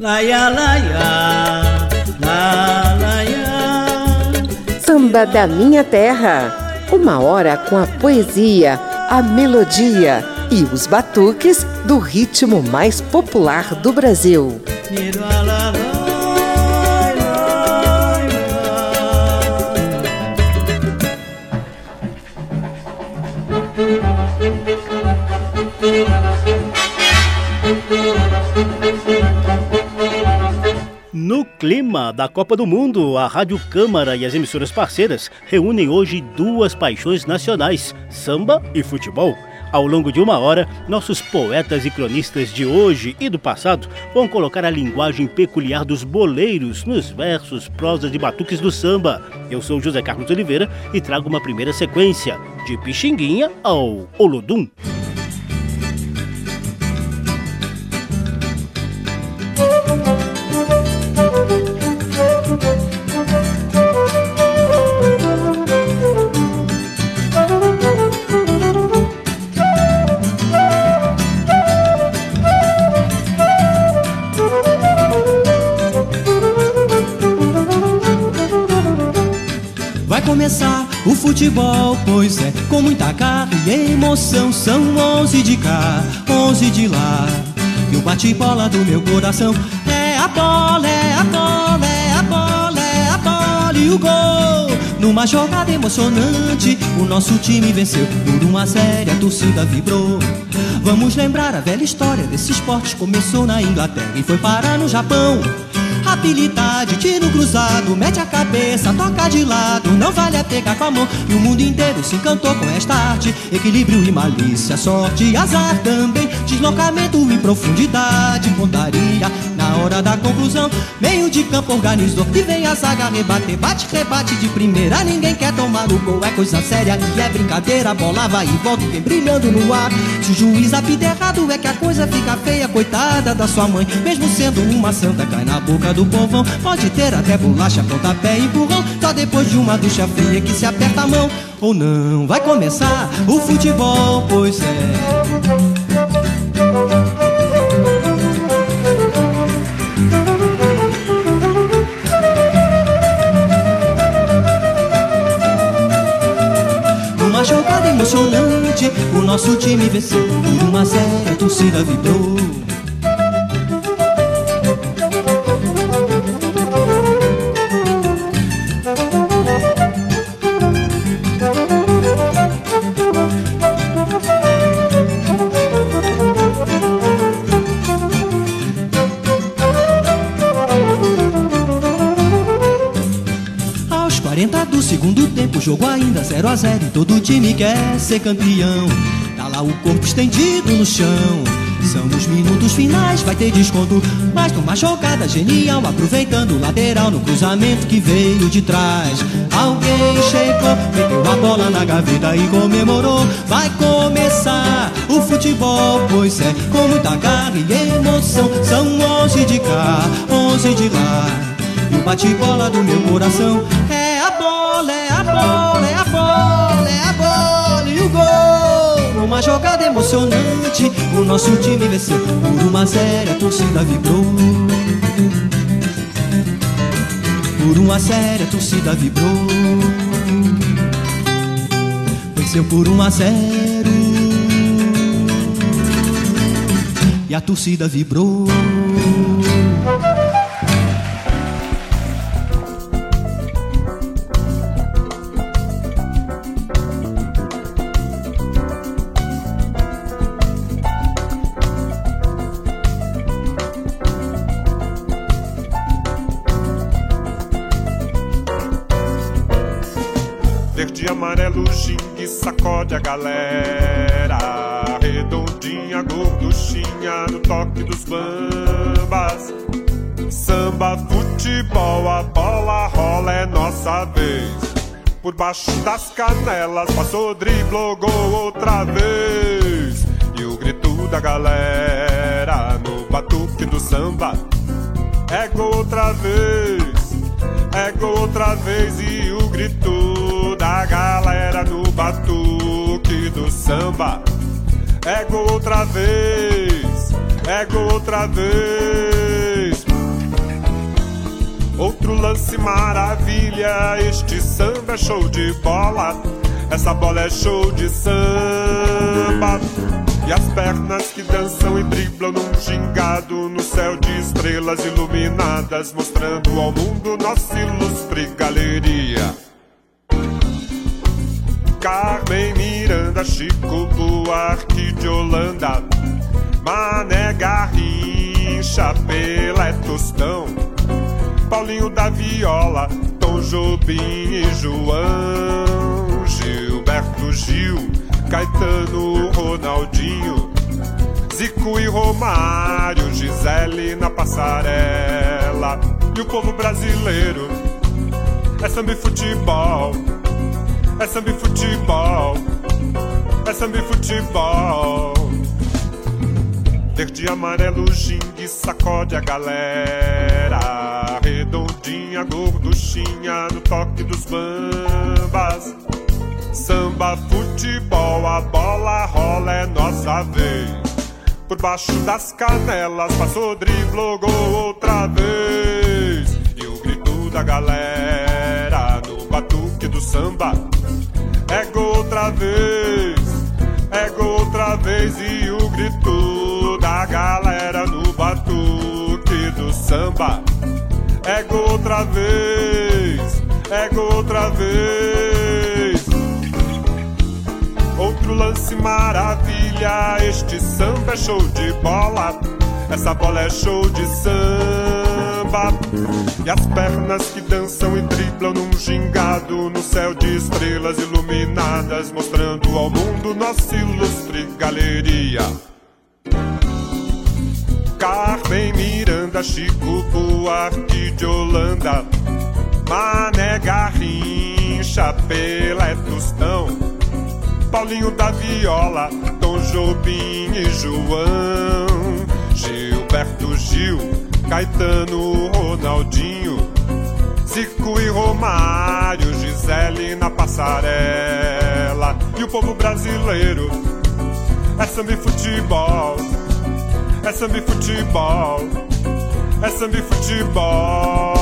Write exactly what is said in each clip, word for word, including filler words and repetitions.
Laia, laia, la, laia. Samba da Minha Terra. Uma hora com a poesia, a melodia e os batuques do ritmo mais popular do Brasil. No clima da Copa do Mundo, a Rádio Câmara e as emissoras parceiras reúnem hoje duas paixões nacionais, samba e futebol. Ao longo de uma hora, nossos poetas e cronistas de hoje e do passado vão colocar a linguagem peculiar dos boleiros nos versos, prosas e batuques do samba. Eu sou José Carlos Oliveira e trago uma primeira sequência, de Pixinguinha ao Olodum. Começar o futebol, pois é, com muita garra e emoção. São onze de cá, onze de lá, e o bate-bola do meu coração é a bola, é a bola, é a bola, é a bola e o gol. Numa jogada emocionante, o nosso time venceu por uma zero, a torcida vibrou. Vamos lembrar a velha história desse esporte, começou na Inglaterra e foi parar no Japão. Habilidade, tiro cruzado, mete a cabeça, toca de lado, não vale a pegar com a mão. E o mundo inteiro se encantou com esta arte, equilíbrio e malícia, sorte e azar também, deslocamento e profundidade, pontaria na hora da conclusão. Meio de campo organizou e vem a zaga rebater, bate, rebate de primeira, ninguém quer tomar o gol, é coisa séria e é brincadeira, a bola vai e volta e vem brilhando no ar. Se o juiz apita errado é que a coisa fica feia, coitada da sua mãe, mesmo sendo uma santa, cai na boca do povão. Pode ter até bolacha, pontapé e empurrão, só depois de uma ducha fria que se aperta a mão. Ou não, vai começar o futebol, pois é. Numa jogada emocionante, o nosso time venceu por uma zero, a torcida vibrou. quarenta do segundo tempo, jogo ainda zero a zero e todo time quer ser campeão. Tá lá o corpo estendido no chão, são os minutos finais, vai ter desconto. Mas numa jogada genial, aproveitando o lateral no cruzamento que veio de trás, alguém chegou, meteu a bola na gaveta e comemorou. Vai começar o futebol, pois é, com muita garra e emoção. São onze de cá, onze de lá, e o bate-bola do meu coração é a bola, é a bola, é a bola, é a bola e o gol. Numa jogada emocionante, o nosso time venceu por uma zero, a torcida vibrou. Por uma zero, a torcida vibrou. Venceu por um a zero e a torcida vibrou. Verde, amarelo, gingue, sacode a galera. Redondinha, gorduchinha, no toque dos bambas. Samba, futebol, a bola rola, é nossa vez. Por baixo das canelas, passou, driblou, gol outra vez. E o grito da galera no batuque do samba é gol outra vez, é gol outra vez. E o grito da galera no batuque do samba é gol outra vez, é gol outra vez. lance maravilha, este samba é show de bola, essa bola é show de samba. E as pernas que dançam e driblam num gingado no céu de estrelas iluminadas, mostrando ao mundo nossa ilustre galeria. Carmen Miranda, Chico Buarque de Holanda, Mané Garrincha, Pelé Tostão, Paulinho da Viola, Tom Jobim e João, Gilberto Gil, Caetano, Ronaldinho, Zico e Romário, Gisele na passarela. E o povo brasileiro é samba e futebol, é samba e futebol, é samba e futebol. Verde e amarelo, gingue, sacode a galera, redondinha, gorduchinha, no toque dos bambas. Samba, futebol, a bola rola, é nossa vez. Por baixo das canelas, passou, driblou, gol outra vez. E o grito da galera no batuque do samba, é gol outra vez, é gol outra vez. E o grito da galera no batuque do samba, é gol outra vez, é gol outra vez. Outro lance maravilha, este samba é show de bola, essa bola é show de samba. E as pernas que dançam e driblam num gingado no céu de estrelas iluminadas, mostrando ao mundo nossa ilustre galeria. Carmen Miranda, Chico Buarque de Holanda, Mané Garrincha, Pelé Tostão, Paulinho da Viola, Tom Jobim e João, Gilberto Gil, Caetano, Ronaldinho, Zico e Romário, Gisele na passarela. E o povo brasileiro é samba e futebol, é samba e futebol, é samba e futebol.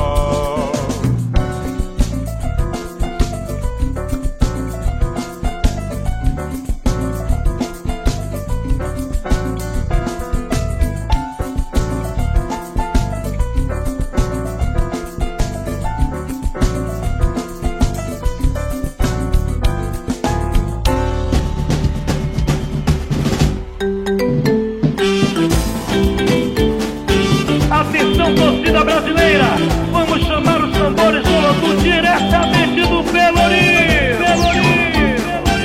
Torcida brasileira, vamos chamar os tambores do Olodum diretamente do Pelourinho. Pelourinho.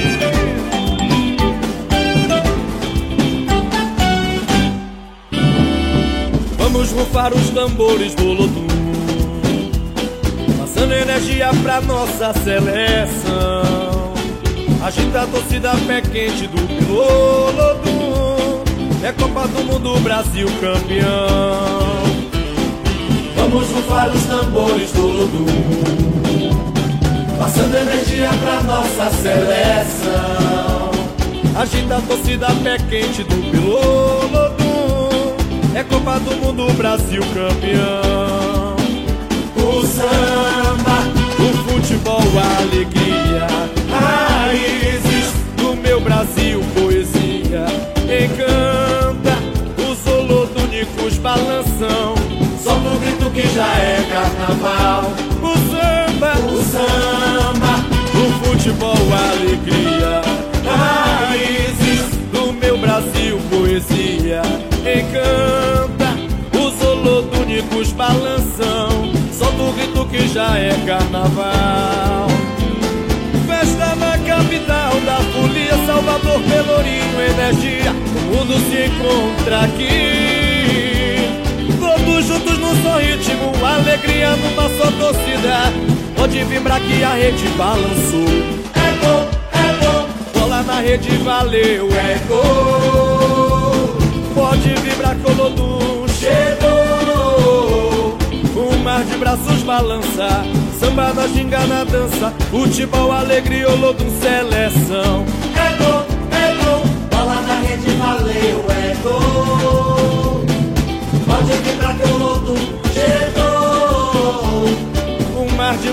Vamos rufar os tambores do Olodum, passando energia pra nossa seleção. Agita a torcida, pé quente do Olodum, é Copa do Mundo, Brasil campeão. Vamos rufar os tambores do Olodum, passando energia pra nossa seleção. Agita a torcida, pé quente do Olodum, é Copa do Mundo, Brasil campeão. O samba, o futebol, a alegria, raízes do meu Brasil, poesia, encanta os olodúnicos balanção. Solta o grito que já é carnaval. O samba, o samba, o futebol, a alegria, raízes do meu Brasil, poesia, encanta os olodúnicos balanção. Solta o grito que já é carnaval. Festa na capital da folia, Salvador, Pelourinho, energia, o mundo se encontra aqui. Todos juntos num só ritmo, alegria numa só torcida. Pode vibrar que a rede balançou. É gol, é gol, bola na rede, valeu, é gol. Pode vibrar que o Olodum chegou. Um mar de braços balança, samba na ginga na dança, futebol, alegria, Olodum, seleção. É gol, é gol, bola na rede, valeu, é gol. Pode vibrar que o Olodum chegou.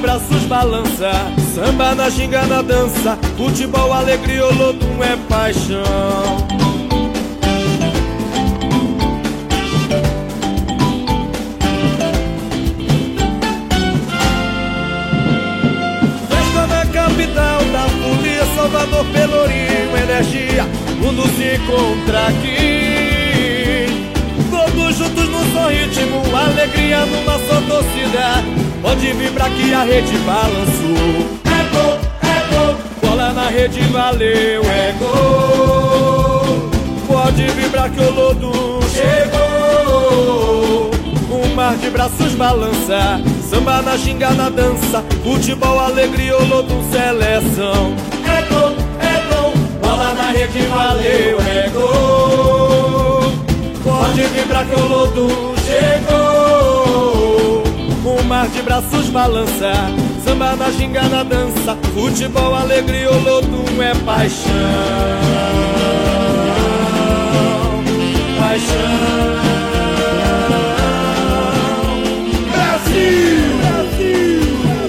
braços balança, samba na ginga na dança, futebol, alegria, Olodum é paixão. Festa na capital da folia, Salvador, Pelourinho, energia, mundo se encontra aqui. Todos juntos num só ritmo, alegria numa só torcida. Pode vibrar que a rede balançou. É gol, é gol, bola na rede, valeu, é gol. Pode vibrar que o Olodum chegou. Um mar de braços balança, samba na ginga na dança, futebol, alegria, Olodum seleção. É gol, é gol, bola na rede, valeu, é gol. Pode vibrar que o Olodum chegou. Um mar de braços balança, samba na ginga na dança, futebol, alegria, Olodum é paixão. Paixão. Brasil, Brasil.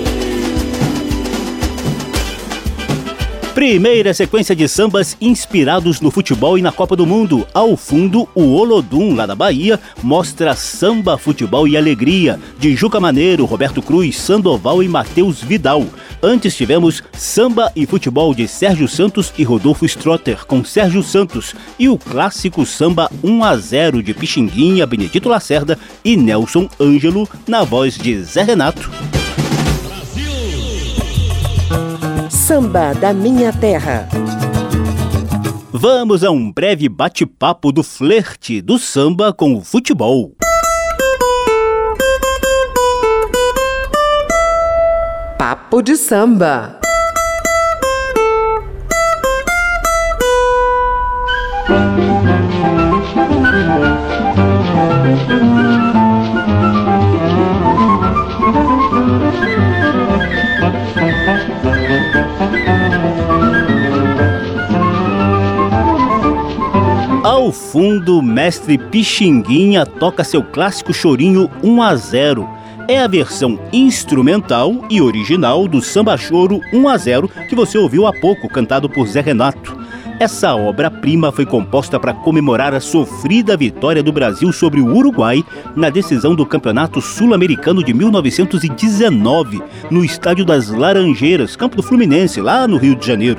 Primeira sequência de sambas inspirados no futebol e na Copa do Mundo. Ao fundo, o Olodum, lá da Bahia, mostra Samba, Futebol e Alegria, de Juca Maneiro, Roberto Cruz, Sandoval e Matheus Vidal. Antes tivemos Samba e Futebol, de Sérgio Santos e Rodolfo Strotter, com Sérgio Santos, e o clássico Samba um a zero, de Pixinguinha, Benedito Lacerda e Nelson Ângelo, na voz de Zé Renato. Samba da Minha Terra. Vamos a um breve bate-papo do flerte do samba com o futebol. Papo de samba. Ao fundo, mestre Pixinguinha toca seu clássico chorinho um a zero. É a versão instrumental e original do Samba Choro um a zero que você ouviu há pouco, cantado por Zé Renato. Essa obra-prima foi composta para comemorar a sofrida vitória do Brasil sobre o Uruguai na decisão do Campeonato Sul-Americano de mil novecentos e dezenove, no Estádio das Laranjeiras, campo do Fluminense, lá no Rio de Janeiro.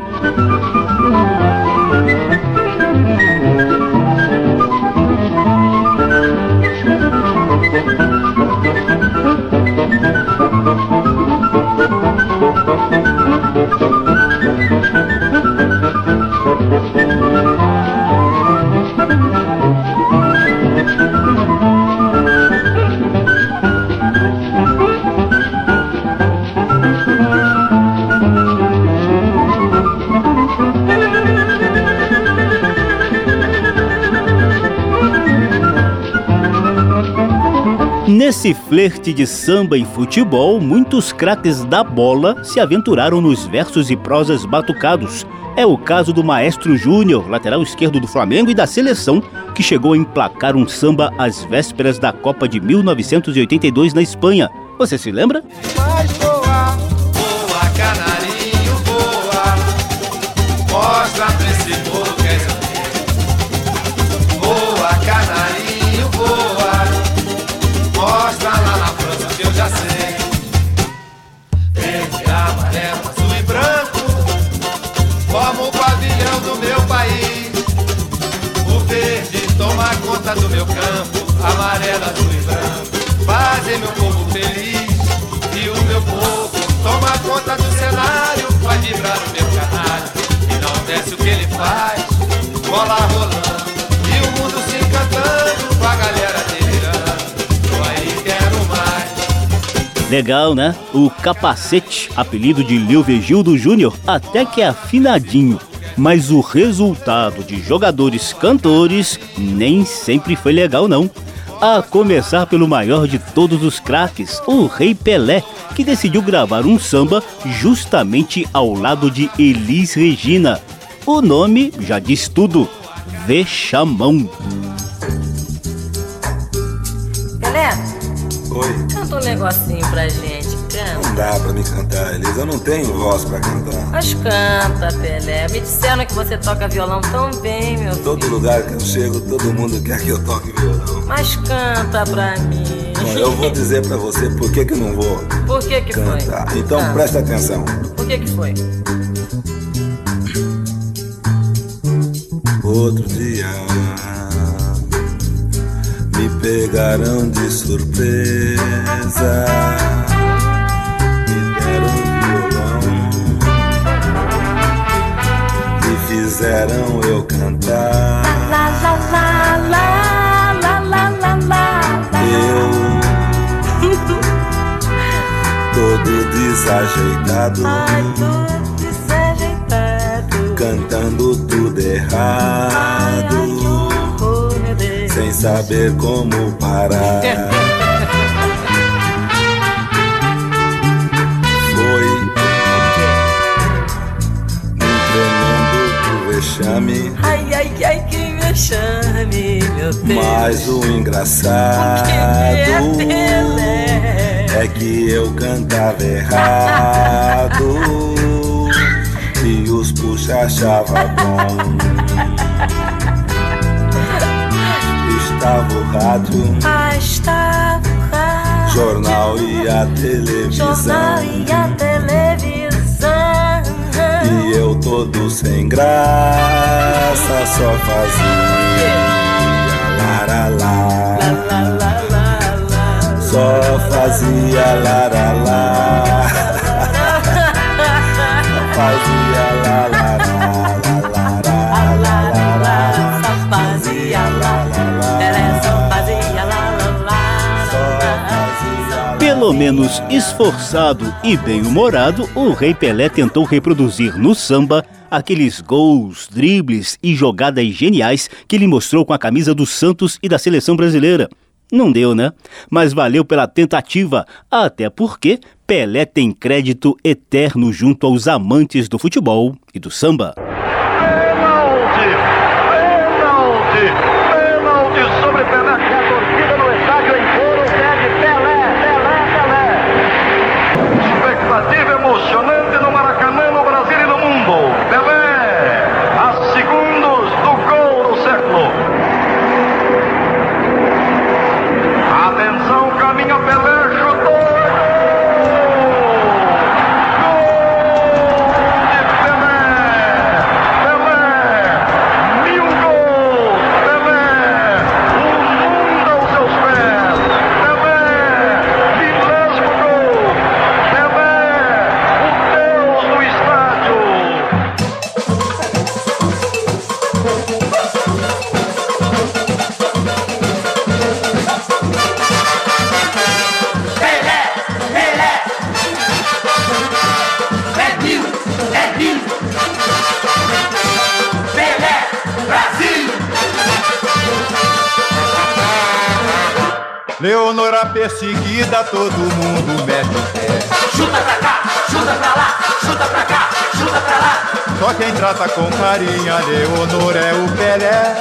Nesse flerte de samba e futebol, muitos craques da bola se aventuraram nos versos e prosas batucados. É o caso do Maestro Júnior, lateral esquerdo do Flamengo e da seleção, que chegou a emplacar um samba às vésperas da Copa de mil novecentos e oitenta e dois na Espanha. Você se lembra? Mas voa, voa, canarinho, voa, mostra pra esse povo que é seu. Voa, canarinho, voa, mostra lá na França que eu já sei. Verde, amarelo, azul e branco, forma o pavilhão do meu país. O verde toma conta do meu campo, amarelo, azul e branco fazem meu povo feliz. E o meu povo toma conta do cenário, vai vibrar o meu canário. E não desce o que ele faz, bola rolando e o mundo se encantando, com a galera delirando. Tô aí, quero mais. Legal, né? O Capacete, apelido de Leovigildo Júnior, até que é afinadinho. Mas o resultado de jogadores cantores nem sempre foi legal, não. A começar pelo maior de todos os craques, o Rei Pelé, que decidiu gravar um samba justamente ao lado de Elis Regina. O nome já diz tudo: Vexamão. Pelé, Oi. canta um negocinho pra gente. canta. Não dá pra me cantar, Elisa, eu não tenho voz pra cantar. Mas canta, Pelé. Me disseram que você toca violão tão bem, meu filho. Todo lugar que eu chego, todo mundo quer que eu toque violão. Mas canta pra mim. Bom, eu vou dizer pra você por que que eu não vou. Por que que cantar. foi? Então ah. presta atenção. Por que que foi? Outro dia me pegaram de surpresa, me deram um violão e fizeram eu cantar. La la la la la la la la. Eu todo desajeitado, ai, todo desajeitado, cantando tudo errado, ai, ai, oh, meu Deus, sem saber como parar. Foi um tremendo vexame, ai, ai, ai, que vexame, meu Deus. mas o engraçado é que eu cantava errado e os puxa achava bom. Estava o rádio, ah, estava o rádio, jornal e a televisão, jornal e a televisão, e eu todo sem graça só fazia laralá, la, la, la, la, la, só fazia laralá, só fazia laralá. Pelo menos esforçado e bem-humorado, o Rei Pelé tentou reproduzir no samba aqueles gols, dribles e jogadas geniais que ele mostrou com a camisa do Santos e da seleção brasileira. Não deu, né? Mas valeu pela tentativa, até porque Pelé tem crédito eterno junto aos amantes do futebol e do samba. Pênalti! Pênalti! Pênalti sobre Pelé, que a torcida no estádio em coro pede Pelé, Pelé, Pelé. Expectativa emocionante no Maracanã, no Brasil e no mundo. Pelé, a segundos do gol do século. Atenção, caminha Pelé, chutou. Leonora perseguida, todo mundo mete o pé. Chuta pra cá, chuta pra lá, chuta pra cá, chuta pra lá. Só quem trata com carinho a Leonor é o Pelé.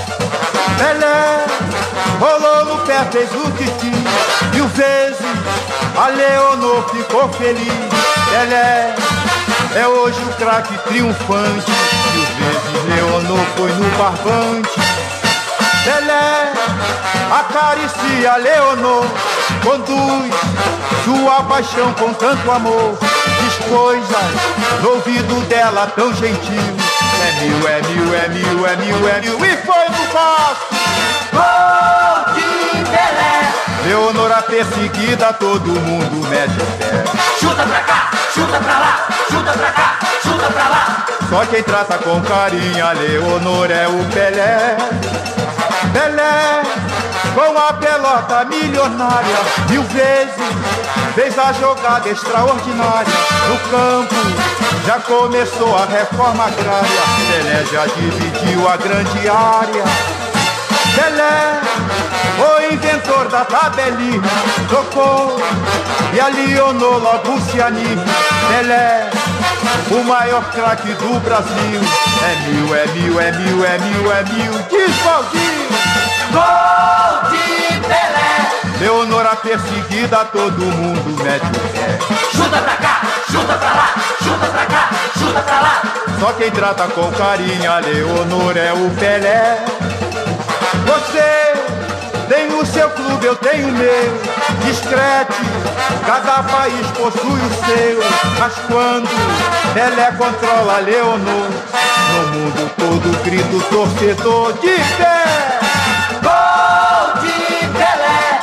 Pelé rolou no pé, fez o titi. Mil vezes a Leonor ficou feliz. Pelé é hoje o craque triunfante. Mil vezes Leonor foi no barbante. Pelé acaricia Leonor, conduz sua paixão com tanto amor. Diz coisas no ouvido dela tão gentil. É mil, é mil, é mil, é mil, é mil. E foi no passo. Gol de Pelé. Leonora perseguida, todo mundo mete o pé. Chuta pra cá, chuta pra lá, chuta pra cá, chuta pra lá. Só quem trata com carinho a Leonor é o Pelé. Pelé, com a pelota milionária, mil vezes fez a jogada extraordinária. No campo já começou a reforma agrária. Pelé já dividiu a grande área. Pelé, o inventor da tabelinha, tocou e a Leonor logo se anima. Pelé, o maior craque do Brasil. É mil, é mil, é mil, é mil, é mil. Diz Valdir. Gol de Pelé. Leonora perseguida, todo mundo mete o pé. Chuta pra cá, chuta pra lá, chuta pra cá, chuta pra lá. Só quem trata com carinho a Leonor é o Pelé. Você tem o seu clube, eu tenho o meu. Discrete, cada país possui o seu. Mas quando Pelé controla a Leonor, no mundo todo grita o torcedor de pé. Gol de Pelé!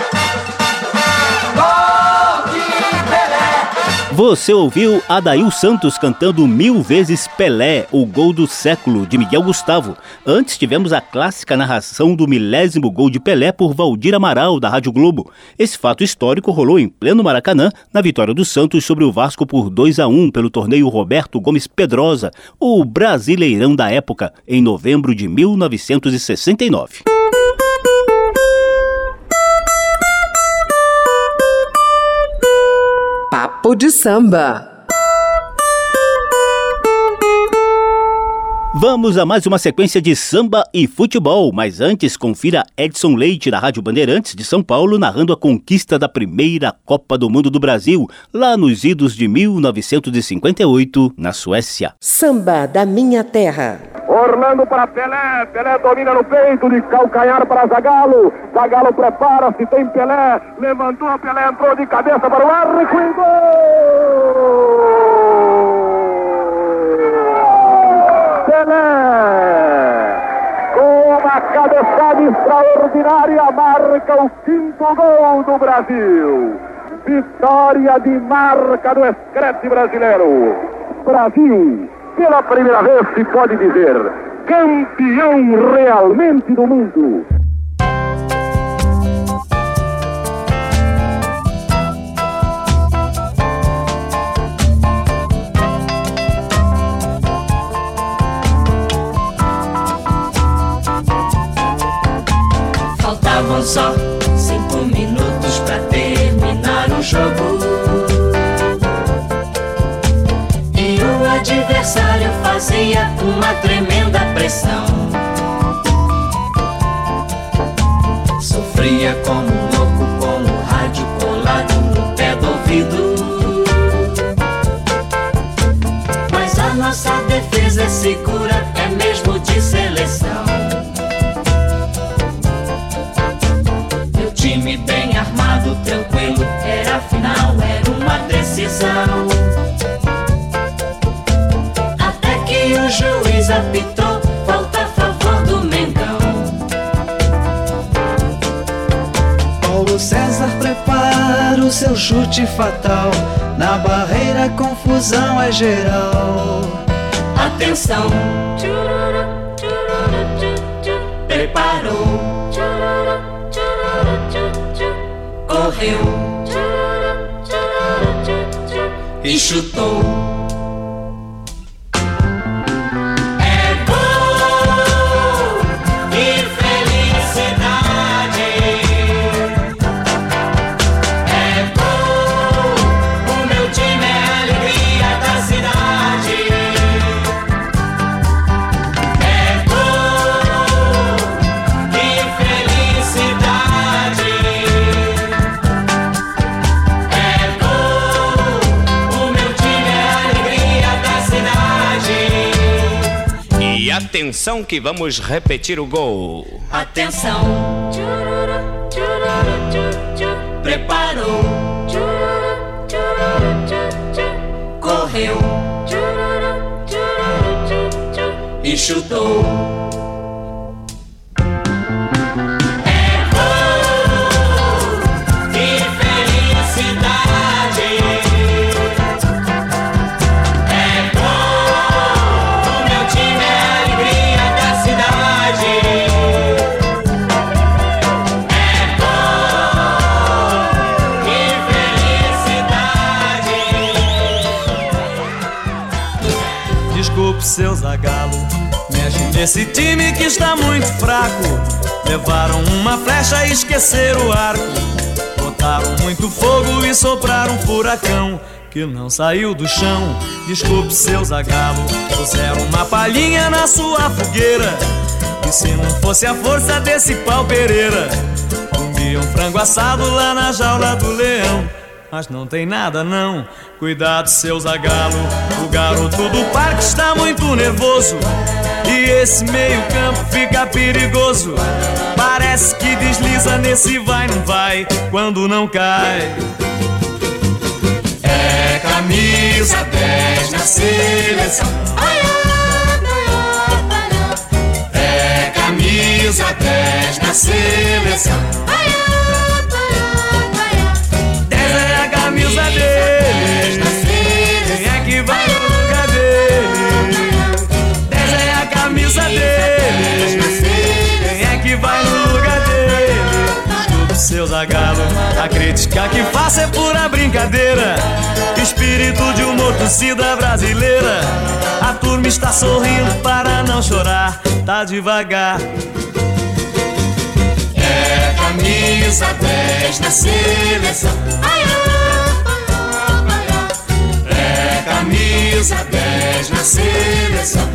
Gol de Pelé! Você ouviu Adail Santos cantando Mil Vezes Pelé, o gol do século, de Miguel Gustavo. Antes tivemos a clássica narração do milésimo gol de Pelé por Valdir Amaral, da Rádio Globo. Esse fato histórico rolou em pleno Maracanã, na vitória do Santos sobre o Vasco por dois a um pelo torneio Roberto Gomes Pedrosa, o Brasileirão da época, em novembro de mil novecentos e sessenta e nove. Papo de Samba. Vamos a mais uma sequência de samba e futebol, mas antes confira Edson Leite, da Rádio Bandeirantes de São Paulo, narrando a conquista da primeira Copa do Mundo do Brasil, lá nos idos de mil novecentos e cinquenta e oito, na Suécia. Samba da minha terra. Orlando para Pelé, Pelé domina no peito, de calcanhar para Zagallo, Zagallo prepara-se, tem Pelé, levantou, Pelé entrou de cabeça para o arco e gol! Pelé, com uma cabeçada extraordinária, marca o quinto gol do Brasil. Vitória de marca do escrete brasileiro. Brasil, pela primeira vez se pode dizer, campeão realmente do mundo. Faltavam só cinco minutos pra terminar o jogo, e o adversário fazia uma tremenda pressão. Sofria como louco com o rádio colado no pé do ouvido, mas a nossa defesa é segura, é mesmo de seleção. Meu time bem armado, tranquilo, era a final, era uma decisão. O juiz apitou, falta a favor do Mengão. Paulo César prepara o seu chute fatal, na barreira a confusão é geral. Atenção, preparou, correu e chutou. Atenção que vamos repetir o gol. Atenção. Preparou. Correu. E chutou. Seu Zagallo, mexe nesse time que está muito fraco. Levaram uma flecha e esqueceram o arco. Botaram muito fogo e sopraram um furacão que não saiu do chão. Desculpe, seu Zagallo, puseram uma palhinha na sua fogueira. E se não fosse a força desse pau Pereira, o Comiam frango assado lá na jaula do leão. Mas não tem nada não, cuidado seu zagalo. O garoto do parque está muito nervoso e esse meio campo fica perigoso. Parece que desliza nesse vai não vai quando não cai. É camisa dez na seleção. É camisa dez na seleção. Camisa dele, quem é que vai no lugar dele? dez é a camisa dele, quem é que vai no lugar dele? Tudo seu zagalo, a crítica que faço é pura brincadeira. Espírito de uma torcida brasileira. A turma está sorrindo para não chorar, tá devagar. É camisa dez na seleção. Camisa dez na seleção.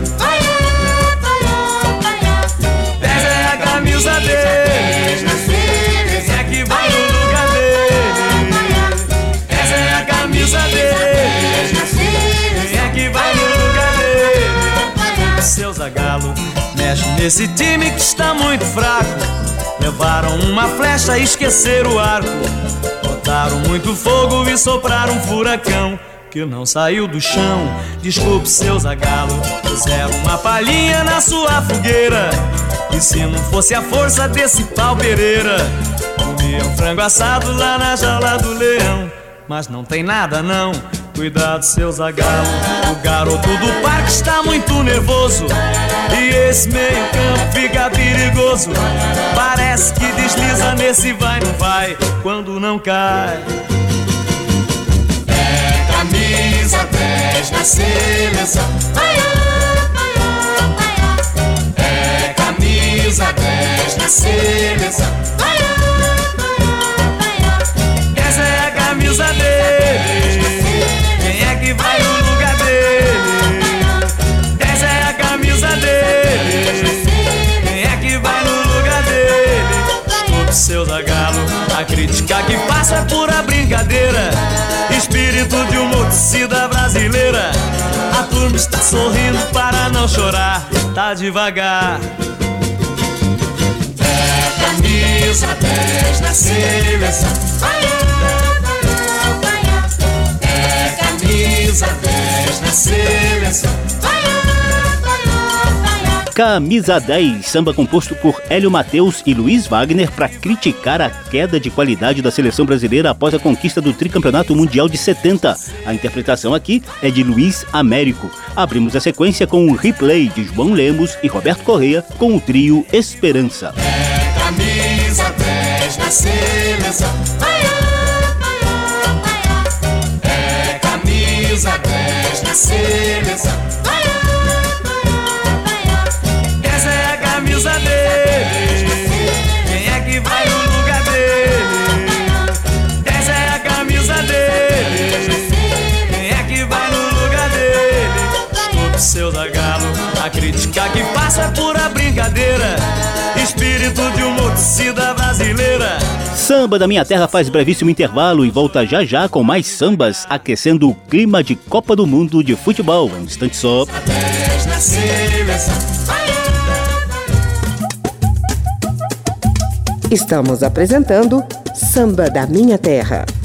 dez é a camisa dele, quem é que vai no lugar dele? dez é a camisa dele, quem é que vai no lugar dele? Seu zagalo, mexe nesse time que está muito fraco. Levaram uma flecha e esqueceram o arco. Botaram muito fogo e sopraram um furacão que não saiu do chão. Desculpe seu zagalo, puseram uma palhinha na sua fogueira. E se não fosse a força desse pau Pereira, comiam frango assado lá na jaula do leão. Mas não tem nada não, cuidado seu zagalo. O garoto do parque está muito nervoso e esse meio campo fica perigoso. Parece que desliza nesse vai não vai quando não cai. Camisa dez na seleção. É camisa dez na seleção. Essa é a camisa dele, quem é que vai no lugar dele? Essa é a camisa dele, quem é que vai no lugar dele? Todo seu zagalo, a crítica que passa é pura brincadeira. Espírito de uma torcida brasileira. A turma está sorrindo para não chorar, tá devagar. É camisa dez na seleção. É camisa dez na seleção. Camisa dez, samba composto por Hélio Mateus e Luiz Wagner para criticar a queda de qualidade da seleção brasileira após a conquista do tricampeonato mundial de setenta. A interpretação aqui é de Luiz Américo. Abrimos a sequência com um replay de João Lemos e Roberto Correia com o trio Esperança. É camisa dez na seleção. É camisa dez na seleção. Camisa dele, quem é que vai no lugar dele? Essa é a camisa dele, quem é que vai no lugar dele? Todo seu zagalo, a crítica que passa é pura brincadeira. Espírito de uma torcida brasileira. Samba da Minha Terra faz brevíssimo intervalo e volta já já com mais sambas, aquecendo o clima de Copa do Mundo de futebol. Um instante só. Estamos apresentando Samba da Minha Terra.